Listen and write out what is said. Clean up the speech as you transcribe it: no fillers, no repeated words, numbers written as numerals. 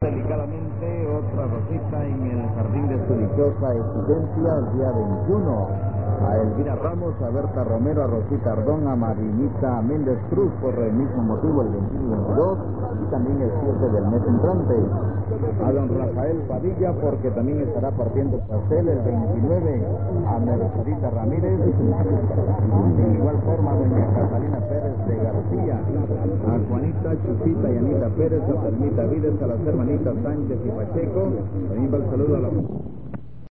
Delicadamente, otra rosita en el jardín de su dichosa existencia el día 21. A Elvira Ramos, a Berta Romero, a Rosita Ardón, a Marinita Méndez Cruz por el mismo motivo el 21 y 22, y también el 7 del mes entrante. A don Rafael Padilla porque también estará partiendo pastel el 29. A Mercedita Ramírez, de igual forma a doña Catalina Pérez de García, a Juanita, Chusita y Anita Pérez, a Permita Vides, a las hermanitas Sánchez y Pacheco. También va el saludo a la